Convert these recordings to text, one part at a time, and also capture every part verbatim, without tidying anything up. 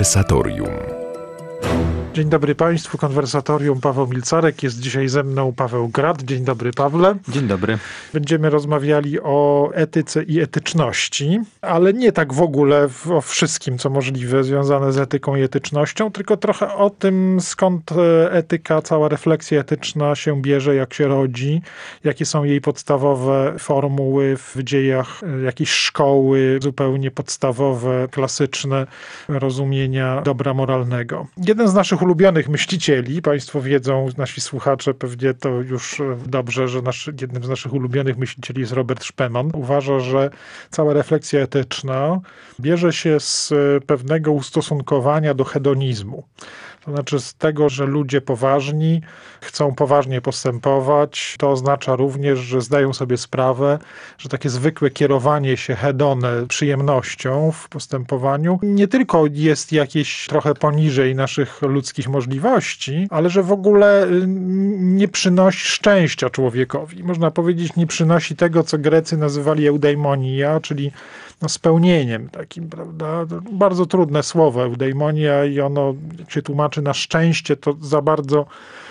Konwersatorium. Dzień dobry Państwu, Konwersatorium, Paweł Milcarek, jest dzisiaj ze mną Paweł Grad. Dzień dobry, Pawle. Dzień dobry. Będziemy rozmawiali o etyce i etyczności, ale nie tak w ogóle o wszystkim, co możliwe związane z etyką i etycznością, tylko trochę o tym, skąd etyka, cała refleksja etyczna się bierze, jak się rodzi, jakie są jej podstawowe formuły w dziejach jakiejś szkoły, zupełnie podstawowe, klasyczne rozumienia dobra moralnego. Jeden z naszych ulubionych myślicieli, Państwo wiedzą, nasi słuchacze pewnie to już dobrze, że nasz, jednym z naszych ulubionych myślicieli jest Robert Spemann. Uważa, że cała refleksja etyczna bierze się z pewnego ustosunkowania do hedonizmu. To znaczy z tego, że ludzie poważni chcą poważnie postępować. To oznacza również, że zdają sobie sprawę, że takie zwykłe kierowanie się hedone przyjemnością w postępowaniu nie tylko jest jakieś trochę poniżej naszych ludzkich możliwości, ale że w ogóle nie przynosi szczęścia człowiekowi. Można powiedzieć, nie przynosi tego, co Grecy nazywali eudaimonia, czyli no, spełnieniem takim, prawda? Bardzo trudne słowo eudaimonia i ono, jak się tłumaczy na szczęście, to za bardzo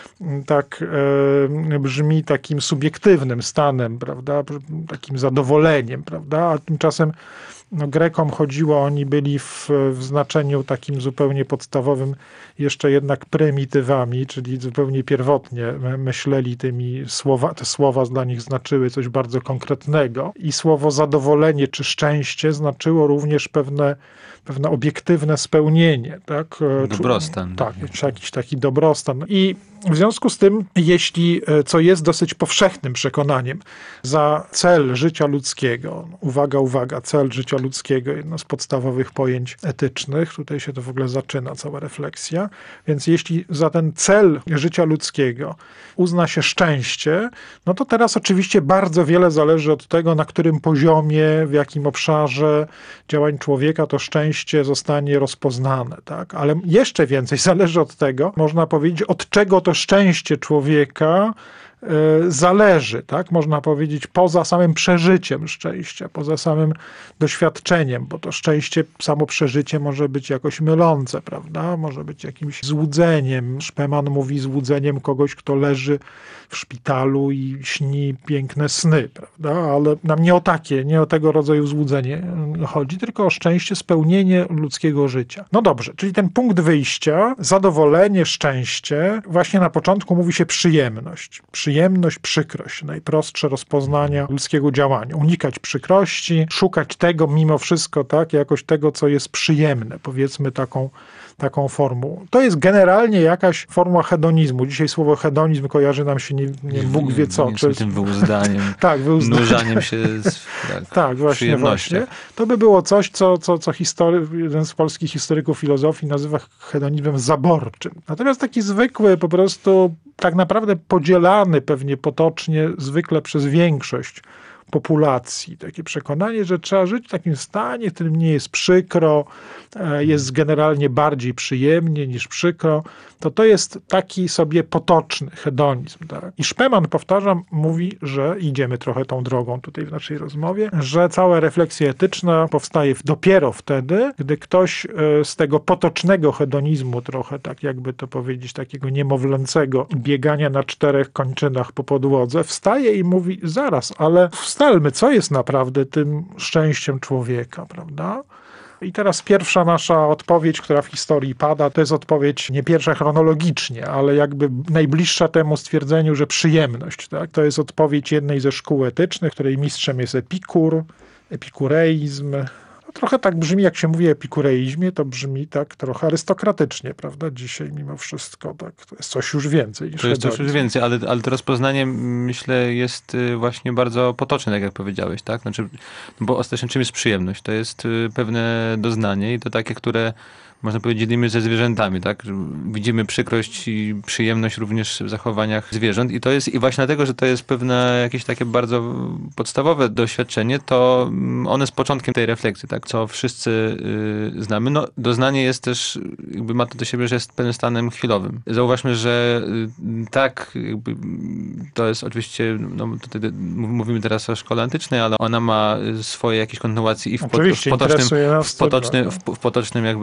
tak e, brzmi takim subiektywnym stanem, prawda? Takim zadowoleniem, prawda? A tymczasem no, Grekom chodziło, oni byli w, w znaczeniu takim zupełnie podstawowym jeszcze jednak prymitywami, czyli zupełnie pierwotnie myśleli tymi słowa, te słowa dla nich znaczyły coś bardzo konkretnego i słowo zadowolenie czy szczęście znaczyło również pewne, pewne obiektywne spełnienie. Tak? Dobrostan. Tak, czy jakiś taki dobrostan. I w związku z tym, jeśli, co jest dosyć powszechnym przekonaniem, za cel życia ludzkiego, uwaga, uwaga, cel życia ludzkiego, jedno z podstawowych pojęć etycznych, tutaj się to w ogóle zaczyna, cała refleksja, więc jeśli za ten cel życia ludzkiego uzna się szczęście, no to teraz oczywiście bardzo wiele zależy od tego, na którym poziomie, w jakim obszarze działań człowieka to szczęście zostanie rozpoznane, tak? Ale jeszcze więcej zależy od tego, można powiedzieć, od czego to szczęście człowieka zależy, tak? Można powiedzieć, poza samym przeżyciem szczęścia, poza samym doświadczeniem, bo to szczęście, samo przeżycie może być jakoś mylące, prawda? Może być jakimś złudzeniem. Spemann mówi złudzeniem kogoś, kto leży w szpitalu i śni piękne sny, prawda? Ale nam nie o takie, nie o tego rodzaju złudzenie chodzi, tylko o szczęście, spełnienie ludzkiego życia. No dobrze, czyli ten punkt wyjścia, zadowolenie, szczęście, właśnie na początku mówi się przyjemność. Przyjemność, przykrość, najprostsze rozpoznania ludzkiego działania. Unikać przykrości, szukać tego mimo wszystko, tak, jakoś tego, co jest przyjemne, powiedzmy taką, taką formułą. To jest generalnie jakaś formuła hedonizmu. Dzisiaj słowo hedonizm kojarzy nam się nie, nie Bóg wie co. Czy tym wyuzdaniem, tak, wyuzdaniem. nurzaniem się z, tak, tak, właśnie, właśnie. To by było coś, co, co, co history, jeden z polskich historyków filozofii nazywa hedonizmem zaborczym. Natomiast taki zwykły, po prostu tak naprawdę podzielany pewnie potocznie zwykle przez większość populacji. Takie przekonanie, że trzeba żyć w takim stanie, w którym nie jest przykro, jest generalnie bardziej przyjemnie niż przykro, to to jest taki sobie potoczny hedonizm. Tak? I Spemann, powtarzam, mówi, że idziemy trochę tą drogą tutaj w naszej rozmowie, że cała refleksja etyczna powstaje dopiero wtedy, gdy ktoś z tego potocznego hedonizmu, trochę tak jakby to powiedzieć, takiego niemowlęcego biegania na czterech kończynach po podłodze, wstaje i mówi, zaraz, ale ustalmy, co jest naprawdę tym szczęściem człowieka, prawda? I teraz pierwsza nasza odpowiedź, która w historii pada, to jest odpowiedź nie pierwsza chronologicznie, ale jakby najbliższa temu stwierdzeniu, że przyjemność. Tak? To jest odpowiedź jednej ze szkół etycznych, której mistrzem jest Epikur, epikureizm. Trochę tak brzmi, jak się mówi o epikureizmie, to brzmi tak trochę arystokratycznie, prawda? Dzisiaj mimo wszystko tak, to jest coś już więcej niż To jest hedonizm. coś już więcej, ale, ale to rozpoznanie, myślę, jest właśnie bardzo potoczne, tak jak powiedziałeś, tak? Znaczy, bo ostatecznie czym jest przyjemność? To jest pewne doznanie i to takie, które można powiedzieć, dzielimy ze zwierzętami, tak? Widzimy przykrość i przyjemność również w zachowaniach zwierząt i to jest, i właśnie dlatego, że to jest pewne jakieś takie bardzo podstawowe doświadczenie, to one jest początkiem tej refleksji, tak? Co wszyscy y, znamy. No, doznanie jest też, jakby ma to do siebie, że jest pewnym stanem chwilowym. Zauważmy, że y, tak, jakby, to jest oczywiście, no, tutaj mówimy teraz o szkole antycznej, ale ona ma swoje jakieś kontynuacje i w, po, w, potocznym, w, potocznym, w, w potocznym jakby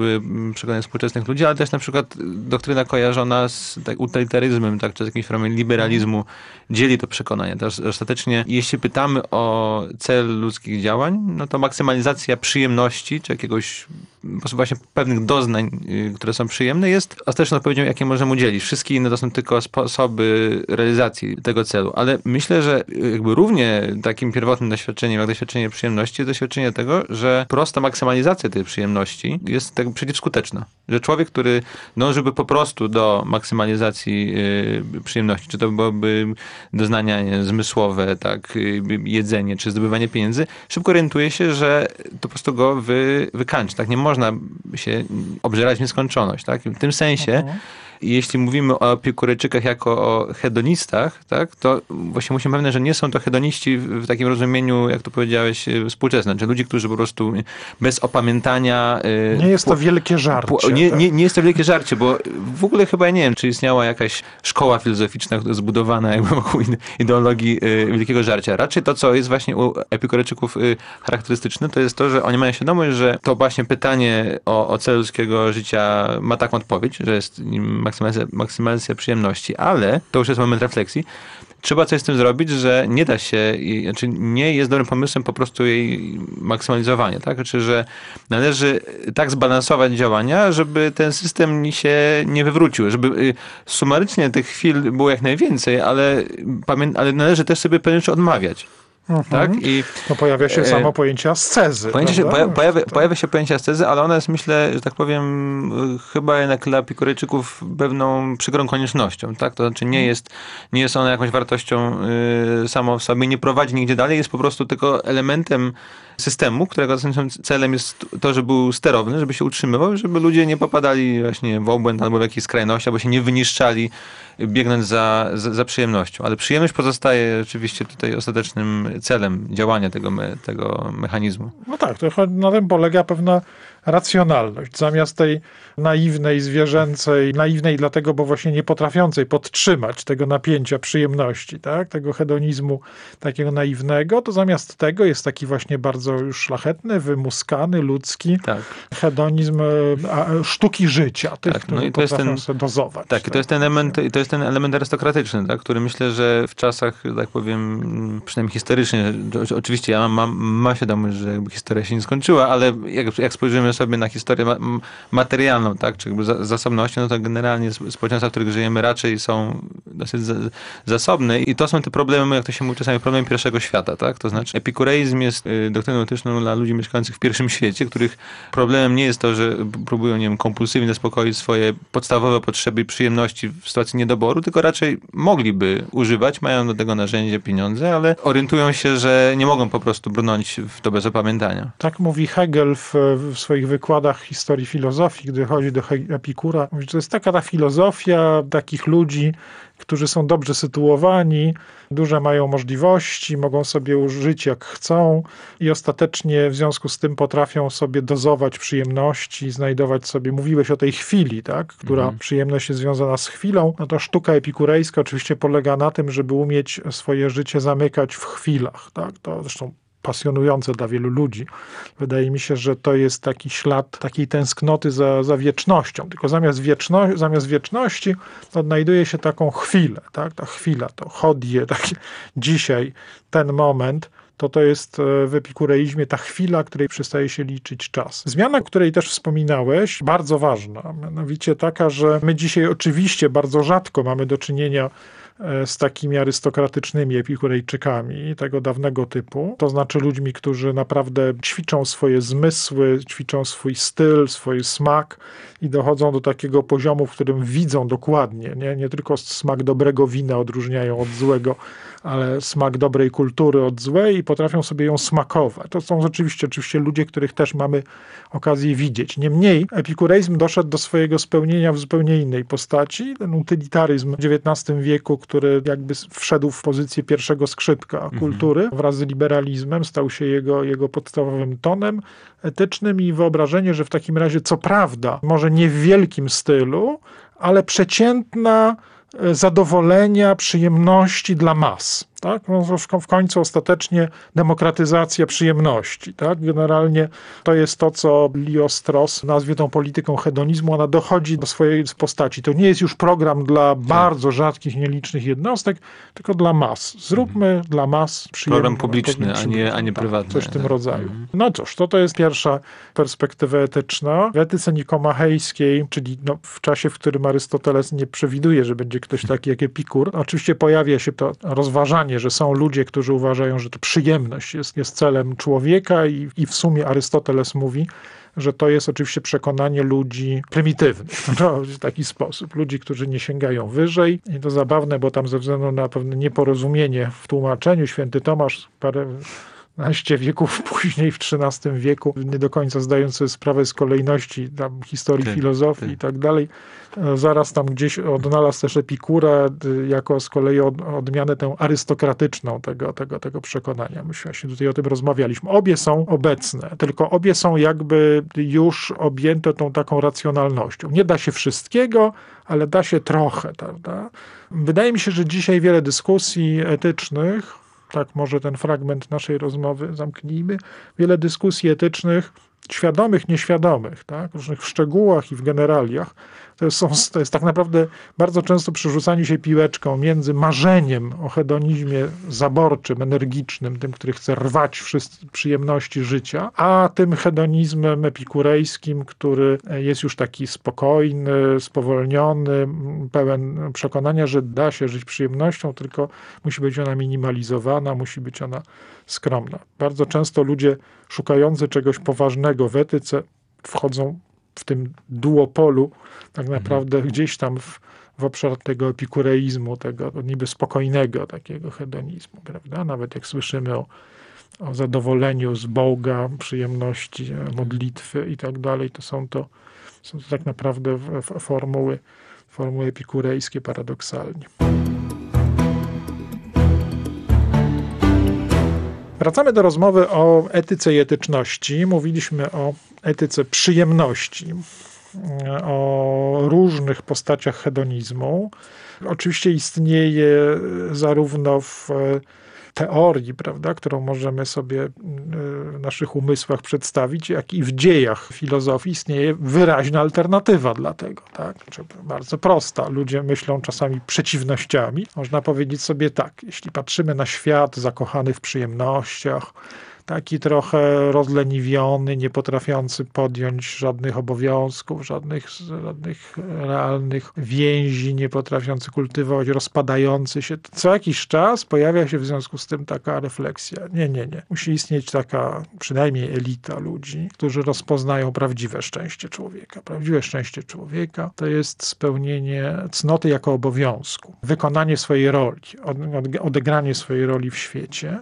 przekonań współczesnych ludzi, ale też na przykład doktryna kojarzona z tak, utilitaryzmem, tak, czy z jakimś formą liberalizmu dzieli to przekonanie. Też ostatecznie, jeśli pytamy o cel ludzkich działań, no to maksymalizacja przyjemności, czy jakiegoś po prostu właśnie pewnych doznań, które są przyjemne, jest ostateczną odpowiedzią, jakie możemy udzielić. Wszystkie inne to są tylko sposoby realizacji tego celu. Ale myślę, że jakby równie takim pierwotnym doświadczeniem, jak doświadczenie przyjemności, jest doświadczenie tego, że prosta maksymalizacja tej przyjemności jest tak przeciwskuteczna. Że człowiek, który dążyłby po prostu do maksymalizacji yy, przyjemności, czy to byłoby doznania nie, zmysłowe, tak, yy, jedzenie, czy zdobywanie pieniędzy, szybko orientuje się, że to po prostu go wy, wykańczy. Tak? Nie można się obżerać w nieskończoność. Tak? W tym sensie, mhm. jeśli mówimy o Epikurejczykach jako o hedonistach, tak, to właśnie musimy pewne, że nie są to hedoniści w takim rozumieniu, jak to powiedziałeś, współczesnym. Czyli ludzi, którzy po prostu bez opamiętania... Nie jest to wielkie żarcie. Nie, tak? nie, nie jest to wielkie żarcie, bo w ogóle chyba ja nie wiem, czy istniała jakaś szkoła filozoficzna zbudowana jakby wokół ideologii wielkiego żarcia. Raczej to, co jest właśnie u Epikurejczyków charakterystyczne, to jest to, że oni mają świadomość, że to właśnie pytanie o, o cel ludzkiego życia ma taką odpowiedź, że jest maksymalizacja, maksymalizacja przyjemności, ale to już jest moment refleksji. Trzeba coś z tym zrobić, że nie da się, znaczy nie jest dobrym pomysłem po prostu jej maksymalizowanie, tak? Znaczy, że należy tak zbalansować działania, żeby ten system się nie wywrócił, żeby sumarycznie tych chwil było jak najwięcej, ale, ale należy też sobie pewnie odmawiać. Mhm. Tak? I, to pojawia się e, samo pojęcie ascezy. Pojęcie się, pojawia, pojawia się pojęcie ascezy, ale ona jest, myślę, że tak powiem, chyba jednak dla Epikurejczyków pewną przykrą koniecznością. Tak? To znaczy nie jest, nie jest ona jakąś wartością y, samą w sobie, nie prowadzi nigdzie dalej, jest po prostu tylko elementem systemu, którego celem jest to, żeby był sterowny, żeby się utrzymywał, żeby ludzie nie popadali właśnie w obłęd albo w jakieś skrajności, albo się nie wyniszczali, biegnąc za, za, za przyjemnością. Ale przyjemność pozostaje oczywiście tutaj ostatecznym celem działania tego, me, tego mechanizmu. No tak, to na tym polega pewna racjonalność. Zamiast tej naiwnej, zwierzęcej, naiwnej dlatego, bo właśnie nie potrafiącej podtrzymać tego napięcia przyjemności, tak? Tego hedonizmu takiego naiwnego, to zamiast tego jest taki właśnie bardzo już szlachetny, wymuskany, ludzki tak. hedonizm a, sztuki życia, tych, tak, które no i to potrafią jest ten, sobie dozować. Tak, tak? i to jest ten element, to jest ten element arystokratyczny, tak? Który myślę, że w czasach, tak powiem, przynajmniej historycznie, oczywiście ja mam, mam, mam świadomość, że jakby historia się nie skończyła, ale jak, jak spojrzymy sobie na historię ma, materialną, tak, czy jakby za, zasobności, no to generalnie społeczeństwa, w których żyjemy, raczej są dosyć za, zasobne i to są te problemy, jak to się mówi czasami, problemy pierwszego świata, tak, to znaczy epikureizm jest y, doktryną etyczną dla ludzi mieszkających w pierwszym świecie, których problemem nie jest to, że próbują, nie wiem, kompulsywnie zaspokoić swoje podstawowe potrzeby i przyjemności w sytuacji niedoboru, tylko raczej mogliby używać, mają do tego narzędzie, pieniądze, ale orientują się, że nie mogą po prostu brnąć w to bez opamiętania. Tak mówi Hegel w, w swoich wykładach historii filozofii, gdy chodzi do Epikura. Mówi, że to jest taka ta filozofia takich ludzi, którzy są dobrze sytuowani, duże mają możliwości, mogą sobie żyć jak chcą i ostatecznie w związku z tym potrafią sobie dozować przyjemności, znajdować sobie, mówiłeś o tej chwili, tak, która mhm. przyjemność jest związana z chwilą, no to sztuka epikurejska oczywiście polega na tym, żeby umieć swoje życie zamykać w chwilach, tak, to zresztą pasjonujące dla wielu ludzi. Wydaje mi się, że to jest taki ślad takiej tęsknoty za, za wiecznością. Tylko zamiast, wieczno, zamiast wieczności odnajduje się taką chwilę. Tak? Ta chwila, to chodie, taki dzisiaj, ten moment, to to jest w epikureizmie ta chwila, której przestaje się liczyć czas. Zmiana, o której też wspominałeś, bardzo ważna. Mianowicie taka, że my dzisiaj oczywiście bardzo rzadko mamy do czynienia z takimi arystokratycznymi epikurejczykami tego dawnego typu. To znaczy ludźmi, którzy naprawdę ćwiczą swoje zmysły, ćwiczą swój styl, swój smak i dochodzą do takiego poziomu, w którym widzą dokładnie, nie, nie tylko smak dobrego wina odróżniają od złego, ale smak dobrej kultury od złej i potrafią sobie ją smakować. To są rzeczywiście oczywiście ludzie, których też mamy okazję widzieć. Niemniej epikureizm doszedł do swojego spełnienia w zupełnie innej postaci. Ten utylitaryzm w dziewiętnastym wieku, który jakby wszedł w pozycję pierwszego skrzypka mhm. kultury, wraz z liberalizmem stał się jego, jego podstawowym tonem etycznym i wyobrażenie, że w takim razie co prawda, może nie w wielkim stylu, ale przeciętna zadowolenia, przyjemności dla mas. tak? No, w końcu ostatecznie demokratyzacja przyjemności, tak? Generalnie to jest to, co Leo Strauss nazwie tą polityką hedonizmu, ona dochodzi do swojej postaci. To nie jest już program dla bardzo rzadkich, nielicznych jednostek, tylko dla mas. Zróbmy mhm. dla mas przyjemność. Program publiczny, a nie, a nie prywatny. Coś w tym rodzaju. Mhm. No cóż, to, to jest pierwsza perspektywa etyczna. W etyce nikomachejskiej, czyli no, w czasie, w którym Arystoteles nie przewiduje, że będzie ktoś taki jak Epikur, oczywiście pojawia się to rozważanie, że są ludzie, którzy uważają, że to przyjemność jest, jest celem człowieka i, i w sumie Arystoteles mówi, że to jest oczywiście przekonanie ludzi prymitywnych, no, w taki sposób. Ludzi, którzy nie sięgają wyżej. I to zabawne, bo tam ze względu na pewne nieporozumienie w tłumaczeniu święty Tomasz parę naście wieków później, w trzynastym wieku, nie do końca zdając sobie sprawę z kolejności tam, historii ty, filozofii ty. i tak dalej, zaraz tam gdzieś odnalazł też Epikura jako z kolei od, odmianę tę arystokratyczną tego, tego, tego przekonania. Myśmy się tutaj o tym rozmawialiśmy. Obie są obecne, tylko obie są jakby już objęte tą taką racjonalnością. Nie da się wszystkiego, ale da się trochę, prawda? Wydaje mi się, że dzisiaj wiele dyskusji etycznych, tak może ten fragment naszej rozmowy zamknijmy, wiele dyskusji etycznych, świadomych, nieświadomych, tak, w różnych szczegółach i w generaliach, to, są, to jest tak naprawdę bardzo często przerzucanie się piłeczką między marzeniem o hedonizmie zaborczym, energicznym, tym, który chce rwać wszystkie przyjemności życia, a tym hedonizmem epikurejskim, który jest już taki spokojny, spowolniony, pełen przekonania, że da się żyć przyjemnością, tylko musi być ona minimalizowana, musi być ona skromna. Bardzo często ludzie szukający czegoś poważnego w etyce wchodzą w tym duopolu tak naprawdę mhm. gdzieś tam w, w obszar tego epikureizmu, tego niby spokojnego takiego hedonizmu, prawda? Nawet jak słyszymy o, o zadowoleniu z Boga, przyjemności, modlitwy i tak dalej, to są to, są to tak naprawdę formuły, formuły epikurejskie paradoksalnie. Wracamy do rozmowy o etyce i etyczności. Mówiliśmy o etyce przyjemności, o różnych postaciach hedonizmu. Oczywiście istnieje zarówno w teorii, prawda, którą możemy sobie w naszych umysłach przedstawić, jak i w dziejach filozofii istnieje wyraźna alternatywa dla tego. Tak? Bardzo prosta. Ludzie myślą czasami przeciwnościami. Można powiedzieć sobie tak, jeśli patrzymy na świat zakochany w przyjemnościach, taki trochę rozleniwiony, nie potrafiący podjąć żadnych obowiązków, żadnych, żadnych realnych więzi, nie potrafiący kultywować, rozpadający się. Co jakiś czas pojawia się w związku z tym taka refleksja. Nie, nie, nie. Musi istnieć taka przynajmniej elita ludzi, którzy rozpoznają prawdziwe szczęście człowieka. Prawdziwe szczęście człowieka to jest spełnienie cnoty jako obowiązku, wykonanie swojej roli, odegranie swojej roli w świecie.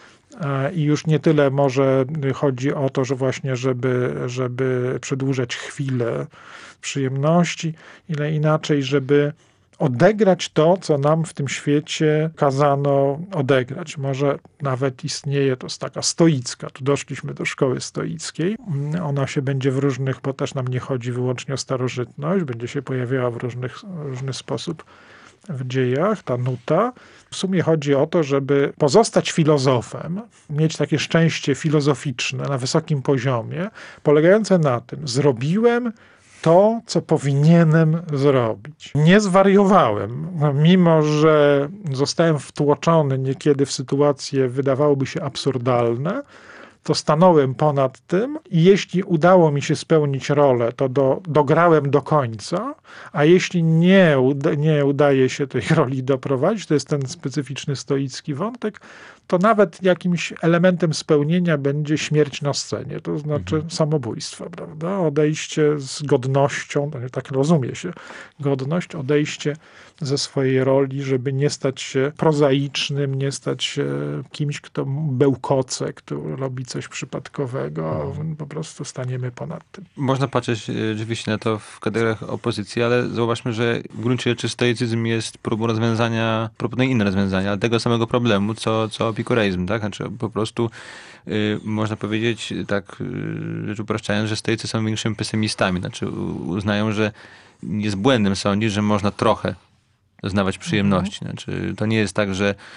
I już nie tyle może chodzi o to, że właśnie, żeby, żeby przedłużać chwilę przyjemności, ile inaczej, żeby odegrać to, co nam w tym świecie kazano odegrać. Może nawet istnieje, to jest taka stoicka, tu doszliśmy do szkoły stoickiej. Ona się będzie w różnych, bo też nam nie chodzi wyłącznie o starożytność, będzie się pojawiała w różnych, różny sposób w dziejach, ta nuta. W sumie chodzi o to, żeby pozostać filozofem, mieć takie szczęście filozoficzne na wysokim poziomie, polegające na tym, zrobiłem to, co powinienem zrobić. Nie zwariowałem, mimo że zostałem wtłoczony niekiedy w sytuacje wydawałoby się absurdalne, to stanąłem ponad tym i jeśli udało mi się spełnić rolę, to do, dograłem do końca, a jeśli nie, uda, nie udaje się tej roli doprowadzić, to jest ten specyficzny stoicki wątek, to nawet jakimś elementem spełnienia będzie śmierć na scenie, to znaczy mhm. samobójstwo, prawda? Odejście z godnością, tak rozumie się, godność, odejście ze swojej roli, żeby nie stać się prozaicznym, nie stać się kimś, kto bełkoce, kto robi coś przypadkowego, mhm. po prostu staniemy ponad tym. Można patrzeć rzeczywiście na to w kategoriach opozycji, ale zauważmy, że w gruncie rzeczy stoicyzm jest próbą rozwiązania, proponuje inne rozwiązania tego samego problemu, co, co epikureizm, tak? Znaczy po prostu y, można powiedzieć, tak y, rzecz upraszczając, że stoicy są większymi pesymistami. Znaczy uznają, że jest błędem sądzić, że można trochę doznawać przyjemności. Znaczy to nie jest tak, że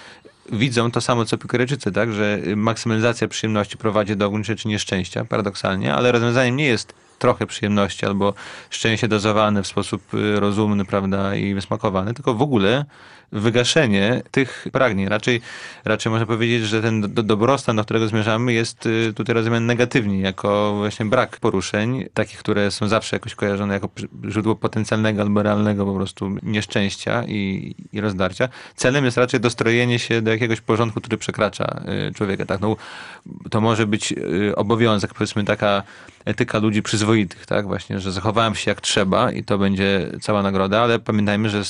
widzą to samo, co Epikurejczycy, tak? Że maksymalizacja przyjemności prowadzi do gruntu rzeczy nieszczęścia, paradoksalnie, ale rozwiązaniem nie jest trochę przyjemności albo szczęście dozowane w sposób rozumny, prawda, i wysmakowany, tylko w ogóle wygaszenie tych pragnień. Raczej, raczej można powiedzieć, że ten do, dobrostan, do którego zmierzamy, jest tutaj rozumiany negatywnie, jako właśnie brak poruszeń, takich, które są zawsze jakoś kojarzone jako źródło potencjalnego albo realnego po prostu nieszczęścia i, i rozdarcia. Celem jest raczej dostrojenie się do jakiegoś porządku, który przekracza człowieka. Tak? No, to może być obowiązek, powiedzmy taka etyka ludzi przyzwoitych, tak? Właśnie, że zachowałem się jak trzeba i to będzie cała nagroda, ale pamiętajmy, że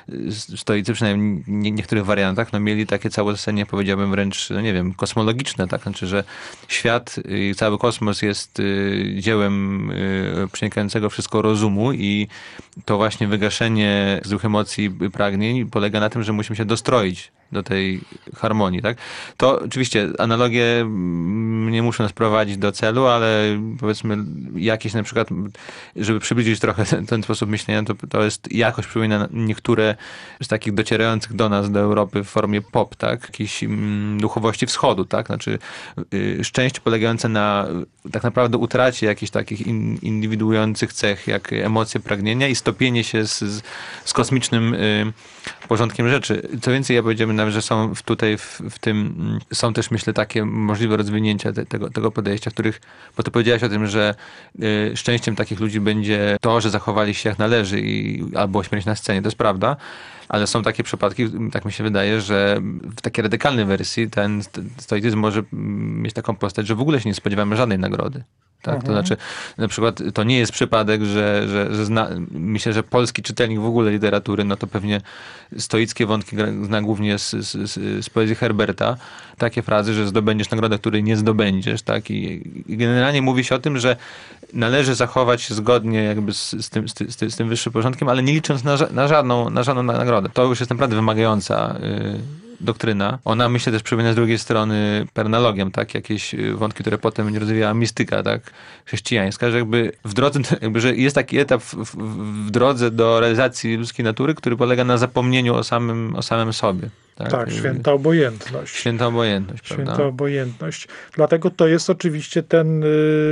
stoicy przynajmniej w niektórych wariantach no, mieli takie całostanie, powiedziałbym wręcz, no nie wiem, kosmologiczne, tak? Znaczy, że świat i cały kosmos jest dziełem przenikającego wszystko rozumu i to właśnie wygaszenie złych emocji i pragnień polega na tym, że musimy się dostroić do tej harmonii, tak? To oczywiście analogie nie muszą nas prowadzić do celu, ale powiedzmy jakieś na przykład, żeby przybliżyć trochę ten, ten sposób myślenia, to, to jest jakoś przypomina niektóre z takich docierających do nas, do Europy w formie pop, tak? Jakiejś mm, duchowości wschodu, tak? Znaczy y, szczęście polegające na tak naprawdę utracie jakichś takich in, indywiduujących cech, jak emocje, pragnienia i stopienie się z, z, z kosmicznym y, porządkiem rzeczy. Co więcej, ja powiedziałbym nawet, że są tutaj w, w tym, są też myślę takie możliwe rozwinięcia te, tego, tego podejścia, których, bo ty powiedziałeś o tym, że y, szczęściem takich ludzi będzie to, że zachowali się jak należy i, albo śmierć na scenie. To jest prawda, ale są takie przypadki, tak mi się wydaje, że w takiej radykalnej wersji ten stoicyzm może mieć taką postać, że w ogóle się nie spodziewamy żadnej nagrody. Tak? Mhm. To znaczy, na przykład to nie jest przypadek, że, że, że zna, myślę, że polski czytelnik w ogóle literatury, no to pewnie stoickie wątki zna głównie z, z, z poezji Herberta. Takie frazy, że zdobędziesz nagrodę, której nie zdobędziesz. Tak? I, i generalnie mówi się o tym, że należy zachować się zgodnie jakby z, z, tym, z, z, z tym wyższym porządkiem, ale nie licząc na, na, żadną, na żadną nagrodę. To już jest naprawdę wymagająca yy, doktryna. Ona, myślę, też przypomina z drugiej strony pernalogiem, tak? Jakieś wątki, które potem będzie rozwijała mistyka, tak? Chrześcijańska, że jakby w drodze, jakby, że jest taki etap w, w, w drodze do realizacji ludzkiej natury, który polega na zapomnieniu o samym, o samym sobie. Tak, tak święta obojętność. Święta obojętność, Święta prawda? obojętność. Dlatego to jest oczywiście ten,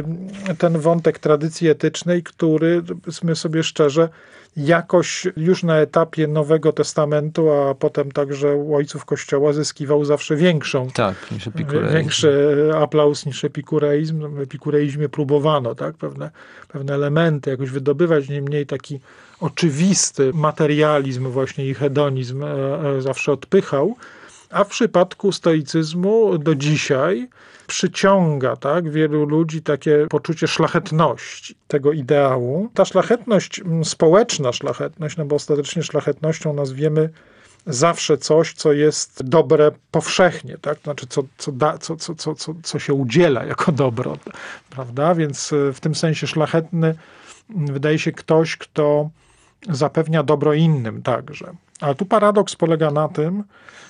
ten wątek tradycji etycznej, który, powiedzmy sobie szczerze, jakoś już na etapie Nowego Testamentu, a potem także u ojców Kościoła zyskiwał zawsze większą, tak, niż epikureizm. Większy aplauz niż epikureizm. W epikureizmie próbowano tak, pewne, pewne elementy jakoś wydobywać, niemniej taki oczywisty materializm właśnie i hedonizm zawsze odpychał, a w przypadku stoicyzmu do dzisiaj przyciąga tak, wielu ludzi takie poczucie szlachetności tego ideału. Ta szlachetność, społeczna szlachetność, no bo ostatecznie szlachetnością nazwiemy zawsze coś, co jest dobre powszechnie, tak? Znaczy co, co, da, co, co, co, co, co się udziela jako dobro, prawda? Więc w tym sensie szlachetny wydaje się ktoś, kto zapewnia dobro innym także. Ale tu paradoks polega na tym,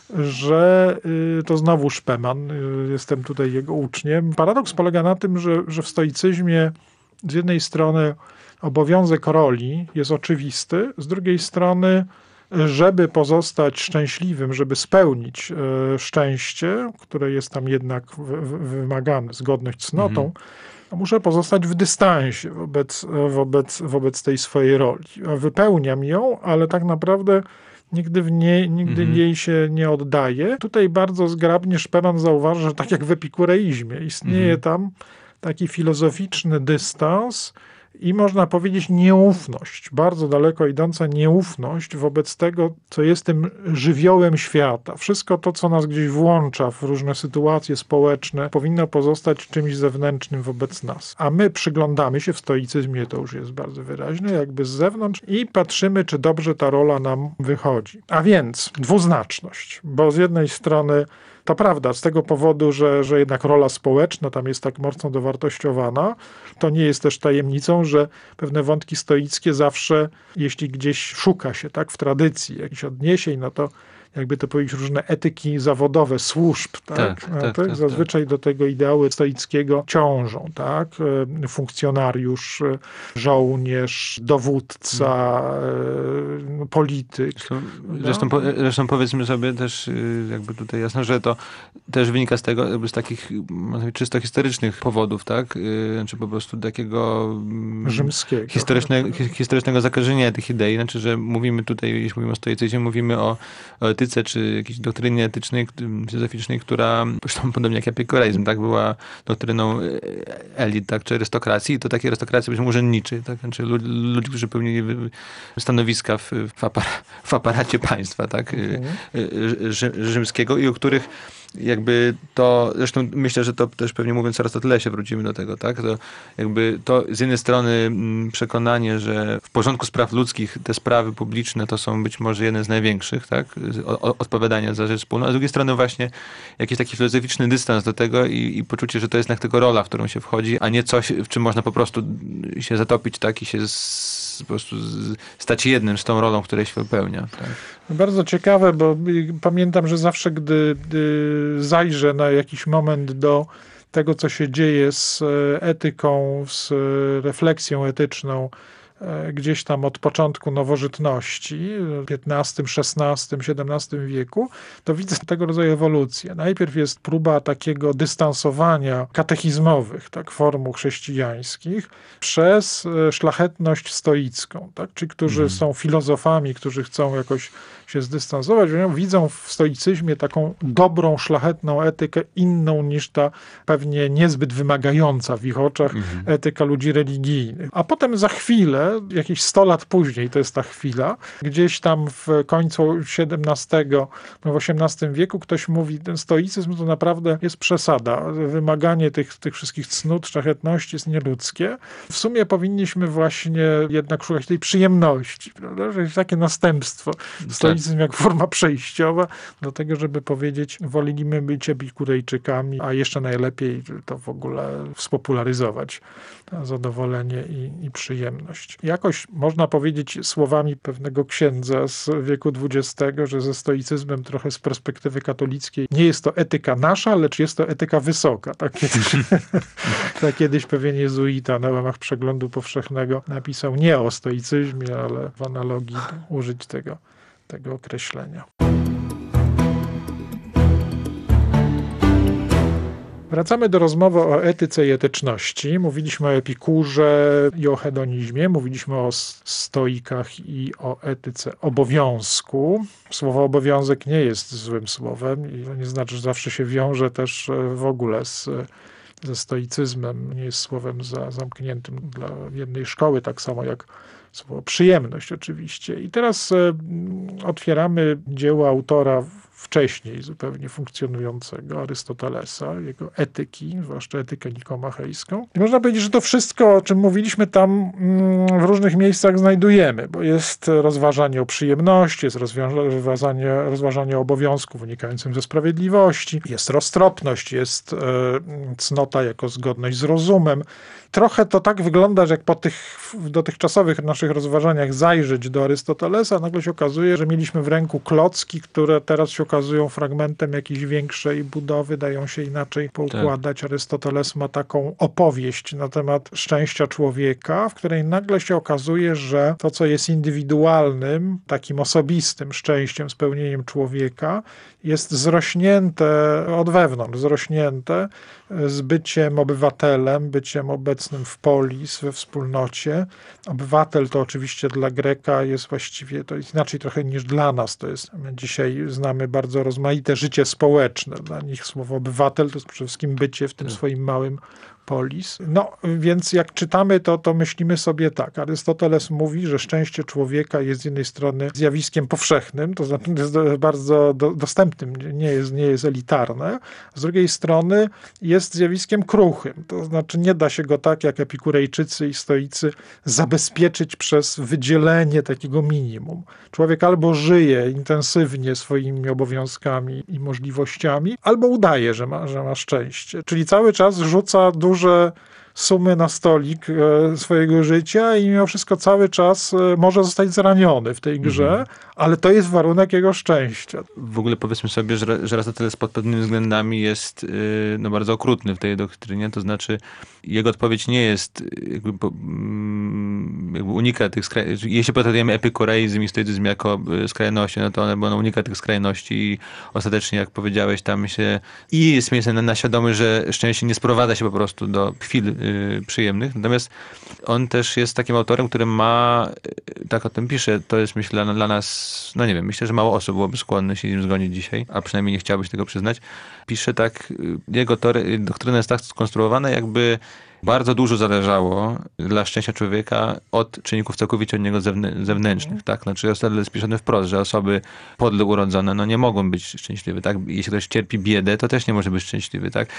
że to znowu Szpeman, jestem tutaj jego uczniem. Paradoks polega na tym, że, że w stoicyzmie z jednej strony obowiązek roli jest oczywisty, z drugiej strony, żeby pozostać szczęśliwym, żeby spełnić szczęście, które jest tam jednak wymagane, zgodność z cnotą, mhm. muszę pozostać w dystansie wobec, wobec, wobec tej swojej roli. Wypełniam ją, ale tak naprawdę nigdy, w nie, nigdy mhm. jej się nie oddaje. Tutaj bardzo zgrabnie Szpeman zauważa, że tak jak w epikureizmie istnieje mhm. tam taki filozoficzny dystans i można powiedzieć nieufność, bardzo daleko idąca nieufność wobec tego, co jest tym żywiołem świata. Wszystko to, co nas gdzieś włącza w różne sytuacje społeczne, powinno pozostać czymś zewnętrznym wobec nas. A my przyglądamy się w stoicyzmie, to już jest bardzo wyraźne, jakby z zewnątrz i patrzymy, czy dobrze ta rola nam wychodzi. A więc dwuznaczność, bo z jednej strony to prawda, z tego powodu, że, że jednak rola społeczna tam jest tak mocno dowartościowana, to nie jest też tajemnicą, że pewne wątki stoickie zawsze, jeśli gdzieś szuka się tak w tradycji jakichś odniesień, no to jakby to powiedzieć, różne etyki zawodowe, służb, tak? Tak, tak, tak, tak, Zazwyczaj tak. do tego ideału stoickiego ciążą, tak? Funkcjonariusz, żołnierz, dowódca, hmm. polityk. Zresztą, zresztą, po, zresztą powiedzmy sobie też jakby tutaj jasno, że to też wynika z tego, jakby z takich czysto historycznych powodów, tak? Znaczy po prostu takiego rzymskiego, historycznego, historycznego zakażenia tych idei, znaczy, że mówimy tutaj, jeśli mówimy o stoicyzmie, mówimy o, o etyce, czy jakiejś doktrynie etycznej, filozoficznej, która, zresztą podobnie jak epikureizm, tak, była doktryną elit, tak, czy arystokracji, i to takiej arystokracji, byśmy urzędniczej, tak, znaczy ludzi, którzy pełnili stanowiska w, w, apar w aparacie państwa, tak, mhm. rzymskiego, i o których jakby to, zresztą myślę, że to też pewnie mówiąc o Arystotelesie wrócimy do tego, tak? To jakby to z jednej strony przekonanie, że w porządku spraw ludzkich te sprawy publiczne to są być może jeden z największych, tak? Odpowiadania za rzecz wspólną, a z drugiej strony właśnie jakiś taki filozoficzny dystans do tego i, i poczucie, że to jest jednak tylko rola, w którą się wchodzi, a nie coś, w czym można po prostu się zatopić, tak? I się z, po prostu stać jednym z tą rolą, której się wypełnia. Tak? Bardzo ciekawe, bo pamiętam, że zawsze gdy, gdy zajrzę na jakiś moment do tego, co się dzieje z etyką, z refleksją etyczną gdzieś tam od początku nowożytności, w piętnastym, szesnastym, siedemnastym wieku, to widzę tego rodzaju ewolucję. Najpierw jest próba takiego dystansowania katechizmowych, tak, formuł chrześcijańskich przez szlachetność stoicką, tak, ci, którzy mm. są filozofami, którzy chcą jakoś się zdystansować, widzą w stoicyzmie taką dobrą, szlachetną etykę, inną niż ta pewnie niezbyt wymagająca w ich oczach mhm. etyka ludzi religijnych. A potem za chwilę, jakieś sto lat później, to jest ta chwila, gdzieś tam w końcu siedemnastego, w osiemnastym wieku ktoś mówi, ten stoicyzm to naprawdę jest przesada. Wymaganie tych, tych wszystkich cnót, szlachetności jest nieludzkie. W sumie powinniśmy właśnie jednak szukać tej przyjemności, prawda? Że jest takie następstwo. Stoicyzm jak forma przejściowa do tego, żeby powiedzieć, wolimy być epikurejczykami, a jeszcze najlepiej to w ogóle spopularyzować zadowolenie i, i przyjemność. Jakoś można powiedzieć słowami pewnego księdza z wieku dwudziestego, że ze stoicyzmem trochę z perspektywy katolickiej nie jest to etyka nasza, lecz jest to etyka wysoka. Tak kiedyś, tak kiedyś pewien jezuita na łamach Przeglądu Powszechnego napisał nie o stoicyzmie, ale w analogii użyć tego tego określenia. Wracamy do rozmowy o etyce i etyczności. Mówiliśmy o Epikurze i o hedonizmie, mówiliśmy o stoikach i o etyce obowiązku. Słowo obowiązek nie jest złym słowem i to nie znaczy, że zawsze się wiąże też w ogóle z, ze stoicyzmem. Nie jest słowem za, zamkniętym dla jednej szkoły, tak samo jak słowo przyjemność oczywiście. I teraz e, otwieramy dzieło autora wcześniej zupełnie funkcjonującego, Arystotelesa, jego etyki, zwłaszcza etykę nikomachejską. I można powiedzieć, że to wszystko, o czym mówiliśmy tam mm, w różnych miejscach znajdujemy, bo jest rozważanie o przyjemności, jest rozważanie, rozważanie o obowiązku wynikającym ze sprawiedliwości, jest roztropność, jest e, cnota jako zgodność z rozumem. Trochę to tak wygląda, że jak po tych w dotychczasowych naszych rozważaniach zajrzeć do Arystotelesa, nagle się okazuje, że mieliśmy w ręku klocki, które teraz się okazują fragmentem jakiejś większej budowy, dają się inaczej poukładać. Tak. Arystoteles ma taką opowieść na temat szczęścia człowieka, w której nagle się okazuje, że to, co jest indywidualnym, takim osobistym szczęściem, spełnieniem człowieka, jest zrośnięte od wewnątrz, zrośnięte z byciem obywatelem, byciem obecnym w polis, we wspólnocie. Obywatel to oczywiście dla Greka jest właściwie, to jest inaczej trochę niż dla nas. To jest, my dzisiaj znamy bardzo rozmaite życie społeczne. Dla nich słowo obywatel to jest przede wszystkim bycie w tym swoim małym polis. No, więc jak czytamy to, to myślimy sobie tak. Arystoteles mówi, że szczęście człowieka jest z jednej strony zjawiskiem powszechnym, to znaczy jest bardzo do, dostępnym, nie jest, nie jest elitarne. Z drugiej strony jest zjawiskiem kruchym. To znaczy nie da się go tak, jak epikurejczycy i stoicy, zabezpieczyć przez wydzielenie takiego minimum. Człowiek albo żyje intensywnie swoimi obowiązkami i możliwościami, albo udaje, że ma, że ma szczęście. Czyli cały czas rzuca duże sumy na stolik swojego życia i mimo wszystko cały czas może zostać zraniony w tej grze, mhm. ale to jest warunek jego szczęścia. W ogóle powiedzmy sobie, że, że Arystoteles pod pewnymi względami jest no, bardzo okrutny w tej doktrynie, to znaczy jego odpowiedź nie jest jakby, jakby unika tych skrajności. Jeśli potraktujemy epikureizm i stoicyzm jako skrajności, no to one będą unika tych skrajności i ostatecznie, jak powiedziałeś, tam się i jest miejsce na, na świadomość, że szczęście nie sprowadza się po prostu do chwil y, przyjemnych. Natomiast on też jest takim autorem, który ma, tak o tym pisze, to jest myślę dla, dla nas, no nie wiem, myślę, że mało osób byłoby skłonne się z nim zgodzić dzisiaj, a przynajmniej nie chciałoby się tego przyznać. Pisze tak, jego tory, doktryna jest tak skonstruowana, jakby bardzo dużo zależało dla szczęścia człowieka od czynników całkowicie od niego zewnętrznych, tak? Znaczy jest pisane wprost, że osoby podle urodzone, no nie mogą być szczęśliwe, tak? Jeśli ktoś cierpi biedę, to też nie może być szczęśliwy, tak?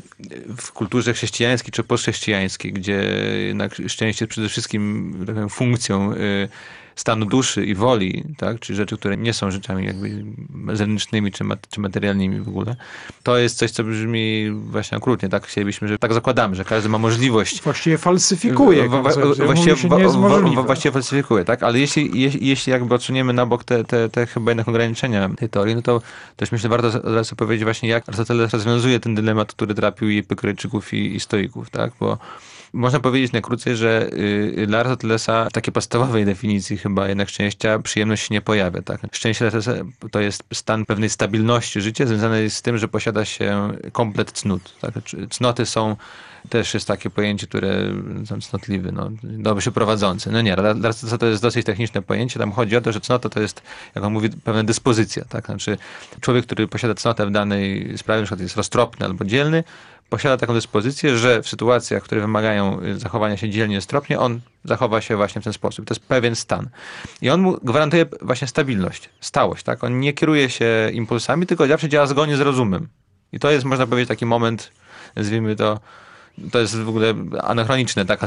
W kulturze chrześcijańskiej czy postchrześcijańskiej, gdzie jednak szczęście jest przede wszystkim taką funkcją y, stanu duszy i woli, tak? Czyli rzeczy, które nie są rzeczami jakby zewnętrznymi czy, mat- czy materialnymi w ogóle. To jest coś, co brzmi właśnie okrutnie, tak? Chcielibyśmy, że tak zakładamy, że każdy ma możliwość. Właściwie falsyfikuje. Wa- wa- właściwie, wa- wa- wa- właściwie falsyfikuje, tak? Ale jeśli, je- jeśli jakby odsuniemy na bok te, te, te chyba jednak ograniczenia tej teorii, no to też myślę, warto zaraz sobie powiedzieć właśnie, jak Arystoteles rozwiązuje ten dylemat, który trapił i epikurejczyków i, i stoików, tak? Bo można powiedzieć najkrócej, że y, dla Arystotelesa w takiej podstawowej definicji chyba jednak szczęścia przyjemność się nie pojawia. Tak? Szczęście to jest stan pewnej stabilności życia związany z tym, że posiada się komplet cnót. Tak? Cnoty są, też jest takie pojęcie, które są cnotliwy, no, dobrze prowadzący. No nie, dla Arystotelesa to jest dosyć techniczne pojęcie. Tam chodzi o to, że cnota to jest, jak on mówi, pewna dyspozycja. Tak? Znaczy człowiek, który posiada cnotę w danej sprawie, na przykład jest roztropny albo dzielny, posiada taką dyspozycję, że w sytuacjach, które wymagają zachowania się dzielnie, stropnie, on zachowa się właśnie w ten sposób. To jest pewien stan. I on mu gwarantuje właśnie stabilność, stałość. Tak? On nie kieruje się impulsami, tylko zawsze działa zgodnie z rozumem. I to jest, można powiedzieć, taki moment, nazwijmy to, to jest w ogóle anachroniczne, tak,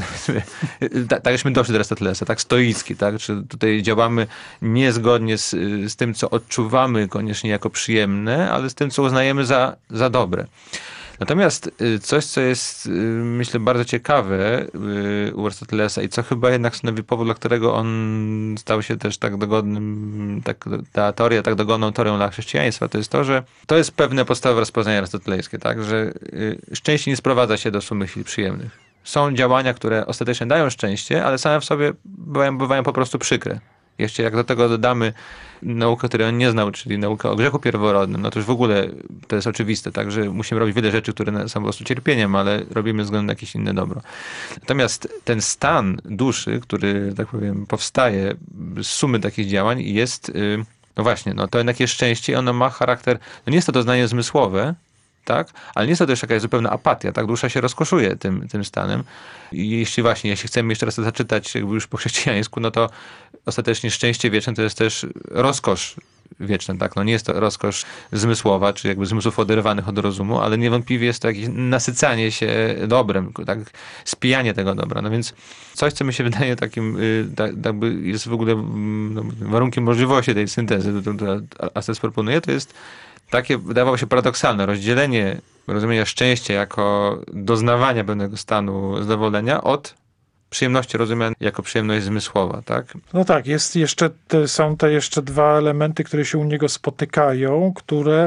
tak żeśmy doszli do Arystotelesa, tak, stoicki, tak, czy tutaj działamy niezgodnie z, z tym, co odczuwamy koniecznie jako przyjemne, ale z tym, co uznajemy za, za dobre. Natomiast coś, co jest, myślę, bardzo ciekawe u Arystotelesa i co chyba jednak stanowi powód, dla którego on stał się też tak dogodnym, tak, ta teoria tak dogodną teorią dla chrześcijaństwa, to jest to, że to jest pewne podstawowe rozpoznanie arystotelejskie, tak, że szczęście nie sprowadza się do sumy chwil przyjemnych. Są działania, które ostatecznie dają szczęście, ale same w sobie bywają, bywają po prostu przykre. Jeszcze jak do tego dodamy naukę, której on nie znał, czyli naukę o grzechu pierworodnym, no to już w ogóle to jest oczywiste, tak, że musimy robić wiele rzeczy, które są po prostu cierpieniem, ale robimy względem na jakieś inne dobro. Natomiast ten stan duszy, który, tak powiem, powstaje z sumy takich działań, jest, no właśnie, no to jednak jest szczęście i ono ma charakter, no nie jest to doznanie zmysłowe, tak? Ale nie jest to też jakaś zupełna apatia, tak? Dusza się rozkoszuje tym, tym stanem. I jeśli właśnie, jeśli chcemy jeszcze raz to zaczytać jakby już po chrześcijańsku, no to ostatecznie szczęście wieczne to jest też rozkosz wieczna, tak? No nie jest to rozkosz zmysłowa, czy jakby zmysłów oderwanych od rozumu, ale niewątpliwie jest to jakieś nasycanie się dobrem, tak? Spijanie tego dobra. No więc coś, co mi się wydaje takim, tak, jakby jest w ogóle no, warunkiem możliwości tej syntezy, którą Arystoteles proponuje, to jest takie, wydawało się paradoksalne, rozdzielenie rozumienia szczęścia jako doznawania pewnego stanu zadowolenia od przyjemności rozumianej jako przyjemność zmysłowa, tak? No tak, jest jeszcze, te, są te jeszcze dwa elementy, które się u niego spotykają, które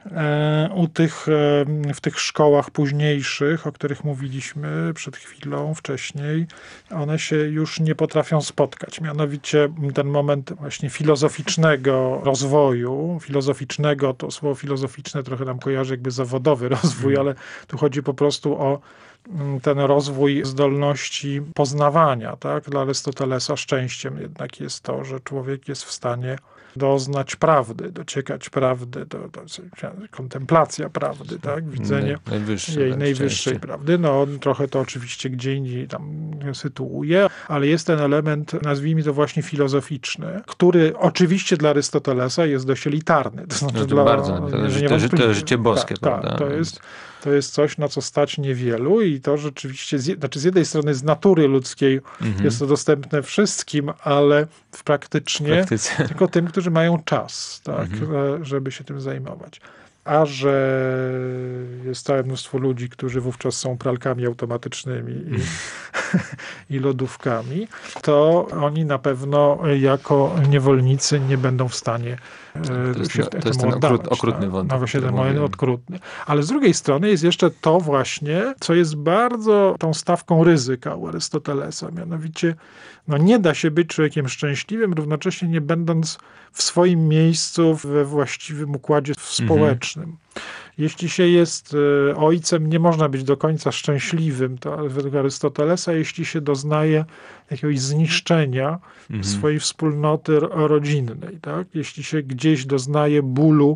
e, u tych, e, w tych szkołach późniejszych, o których mówiliśmy przed chwilą, wcześniej, one się już nie potrafią spotkać. Mianowicie ten moment właśnie filozoficznego rozwoju, filozoficznego, to słowo filozoficzne trochę nam kojarzy jakby zawodowy rozwój, ale tu chodzi po prostu o ten rozwój zdolności poznawania, tak? Dla Arystotelesa szczęściem jednak jest to, że człowiek jest w stanie doznać prawdy, dociekać prawdy, do, do, kontemplacja prawdy, tak? Widzenie najwyższe, jej tak, najwyższej szczęście. prawdy. No on trochę to oczywiście gdzie indziej tam sytuuje, ale jest ten element, nazwijmy to właśnie filozoficzny, który oczywiście dla Arystotelesa jest dość elitarny. To znaczy no to dla, bardzo, to, że to, to, to życie boskie, tak, prawda? Tak, to jest To jest coś, na co stać niewielu i to rzeczywiście, z, znaczy z jednej strony z natury ludzkiej mhm. jest to dostępne wszystkim, ale w praktycznie w tylko tym, którzy mają czas, tak, mhm. żeby się tym zajmować. a że jest całe mnóstwo ludzi, którzy wówczas są pralkami automatycznymi i, i lodówkami, to oni na pewno jako niewolnicy nie będą w stanie to jest, się w to tym jest ten oddawać, okrut, okrutny wątek. No właśnie ten moment okrutny. Ale z drugiej strony jest jeszcze to właśnie, co jest bardzo tą stawką ryzyka u Arystotelesa. Mianowicie no nie da się być człowiekiem szczęśliwym, równocześnie nie będąc w swoim miejscu we właściwym układzie społecznym. Mhm. Jeśli się jest ojcem, nie można być do końca szczęśliwym, to według Arystotelesa, jeśli się doznaje jakiegoś zniszczenia mhm. swojej wspólnoty rodzinnej. Tak? Jeśli się gdzieś doznaje bólu,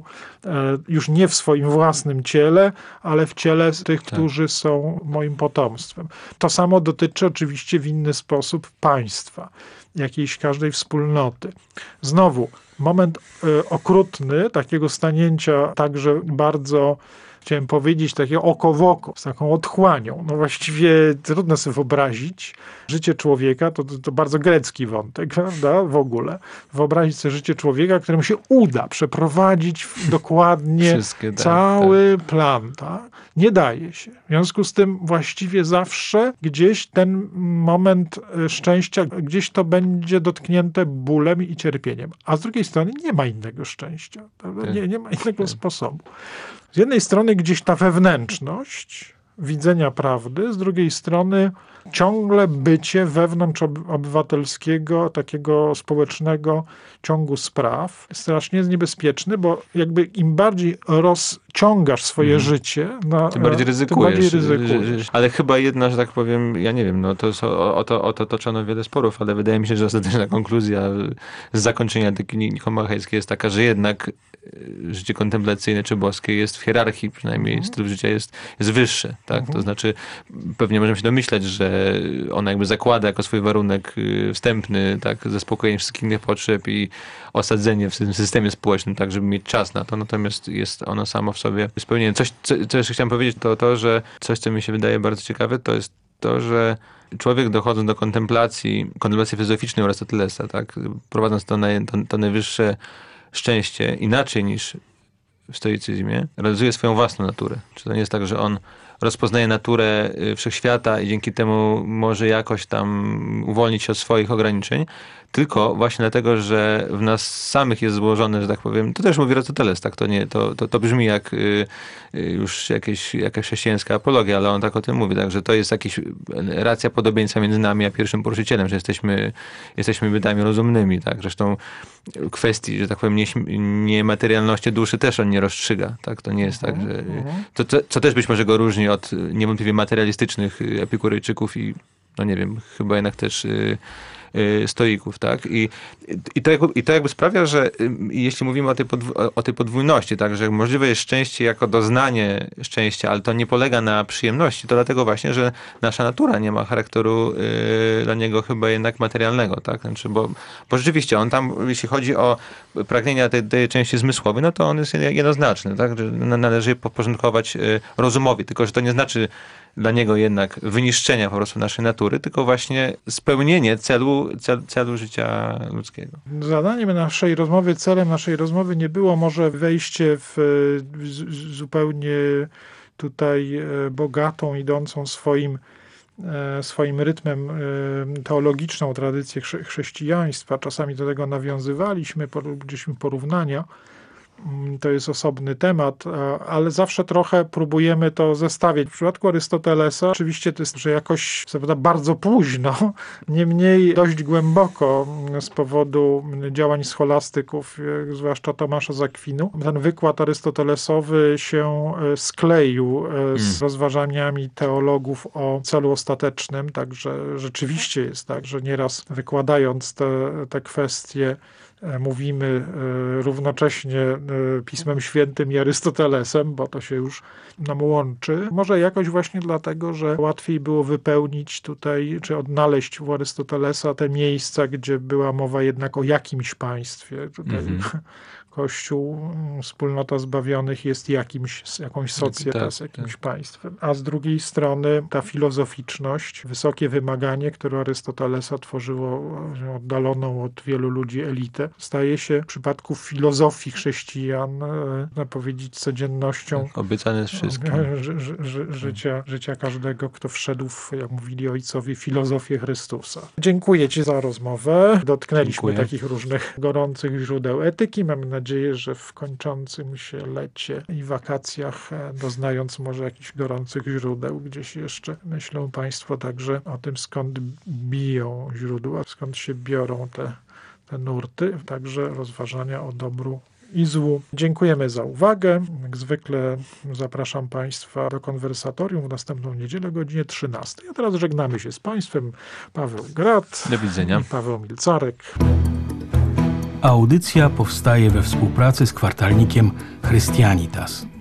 już nie w swoim własnym ciele, ale w ciele tych, tak. którzy są moim potomstwem. To samo dotyczy oczywiście w inny sposób państwa, jakiejś każdej wspólnoty. Znowu, moment y, okrutny, takiego stanięcia także bardzo, chciałem powiedzieć, takiego oko w oko, z taką otchłanią. No właściwie trudno sobie wyobrazić życie człowieka, to, to, to bardzo grecki wątek, prawda, w ogóle. Wyobrazić sobie życie człowieka, któremu się uda przeprowadzić dokładnie tak, cały tak. plan. Tak? Nie daje się. W związku z tym właściwie zawsze gdzieś ten moment szczęścia, gdzieś to będzie dotknięte bólem i cierpieniem. A z drugiej strony nie ma innego szczęścia. Tak. Nie, nie ma innego tak. sposobu. Z jednej strony gdzieś ta wewnętrzność widzenia prawdy, z drugiej strony ciągle bycie wewnątrz obywatelskiego, takiego społecznego ciągu spraw. Strasznie jest niebezpieczny, bo jakby im bardziej rozciągasz swoje mm. życie, no, tym bardziej ryzykujesz. Tym bardziej ryzykujesz. Ale chyba jedna, że tak powiem, ja nie wiem, no to o, o, to, o to toczono wiele sporów, ale wydaje mi się, że ostateczna konkluzja z zakończenia etyki nikomachejskiej jest taka, że jednak życie kontemplacyjne czy boskie jest w hierarchii, przynajmniej mm. styl życia jest, jest wyższe. Tak? Mm. To znaczy, pewnie możemy się domyśleć, że ona jakby zakłada jako swój warunek wstępny, tak, zaspokojenie wszystkich innych potrzeb i osadzenie w tym systemie społecznym, tak, żeby mieć czas na to. Natomiast jest ono samo w sobie spełnienie. Coś, co, co jeszcze chciałem powiedzieć, to to, że coś, co mi się wydaje bardzo ciekawe, to jest to, że człowiek dochodząc do kontemplacji, kontemplacji filozoficznej Arystotelesa, tak, prowadząc to, na, to, to najwyższe szczęście inaczej niż w stoicyzmie, realizuje swoją własną naturę. Czy to nie jest tak, że on rozpoznaje naturę wszechświata i dzięki temu może jakoś tam uwolnić się od swoich ograniczeń, tylko właśnie dlatego, że w nas samych jest złożone, że tak powiem, to też mówi Arystoteles, tak, to, nie, to, to, to brzmi jak y, już jakieś, jakaś chrześcijańska apologia, ale on tak o tym mówi, tak, że to jest jakaś racja podobieństwa między nami a pierwszym poruszycielem, że jesteśmy, jesteśmy bytami rozumnymi, tak, zresztą kwestii, że tak powiem, niematerialności duszy też on nie rozstrzyga, tak, to nie jest tak, że to, to, co też być może go różni od niewątpliwie materialistycznych epikurejczyków i, no nie wiem, chyba jednak też y, stoików, tak? I, i, to, jakby, I to jakby sprawia, że jeśli mówimy o tej, podw- o tej podwójności, tak, że możliwe jest szczęście jako doznanie szczęścia, ale to nie polega na przyjemności, to dlatego właśnie, że nasza natura nie ma charakteru yy, dla niego chyba jednak materialnego, tak? Znaczy, bo, bo rzeczywiście on tam, jeśli chodzi o pragnienia tej, tej części zmysłowej, no to on jest jednoznaczny, tak? Że należy je podporządkować yy, rozumowi, tylko że to nie znaczy dla niego jednak wyniszczenia po prostu naszej natury, tylko właśnie spełnienie celu, cel, celu życia ludzkiego. Zadaniem naszej rozmowy, celem naszej rozmowy nie było może wejście w, w zupełnie tutaj bogatą, idącą swoim, swoim rytmem teologiczną tradycję chrze- chrześcijaństwa. Czasami do tego nawiązywaliśmy, gdzieśmy porównania. To jest osobny temat, ale zawsze trochę próbujemy to zestawiać. W przypadku Arystotelesa oczywiście to jest, że jakoś co prawda bardzo późno, niemniej dość głęboko z powodu działań scholastyków, zwłaszcza Tomasza z Akwinu. Ten wykład arystotelesowy się skleił z mm. rozważaniami teologów o celu ostatecznym, także rzeczywiście jest tak, że nieraz wykładając te, te kwestie mówimy równocześnie Pismem Świętym i Arystotelesem, bo to się już nam łączy. Może jakoś właśnie dlatego, że łatwiej było wypełnić tutaj, czy odnaleźć u Arystotelesa te miejsca, gdzie była mowa jednak o jakimś państwie. Tutaj mm-hmm. Kościół, wspólnota zbawionych jest jakimś, jakąś socjetas, tak, jakimś tak. państwem. A z drugiej strony ta filozoficzność, wysokie wymaganie, które Arystotelesa tworzyło oddaloną od wielu ludzi elitę, życie staje się w przypadku filozofii chrześcijan, można powiedzieć, codziennością. Obiecane jest wszystkim. Ży, ży, ży, życia, życia każdego, kto wszedł w, jak mówili ojcowie, filozofię Chrystusa. Dziękuję Ci za rozmowę. Dotknęliśmy Dziękuję. takich różnych gorących źródeł etyki. Mamy nadzieję, że w kończącym się lecie i wakacjach, doznając może jakichś gorących źródeł, gdzieś jeszcze myślą Państwo także o tym, skąd biją źródła, skąd się biorą te, te nurty, także rozważania o dobru i złu. Dziękujemy za uwagę. Jak zwykle zapraszam Państwa do konwersatorium w następną niedzielę o godzinie trzynastej. A teraz żegnamy się z Państwem. Paweł Grad. Do widzenia. I Paweł Milcarek. Audycja powstaje we współpracy z kwartalnikiem Christianitas.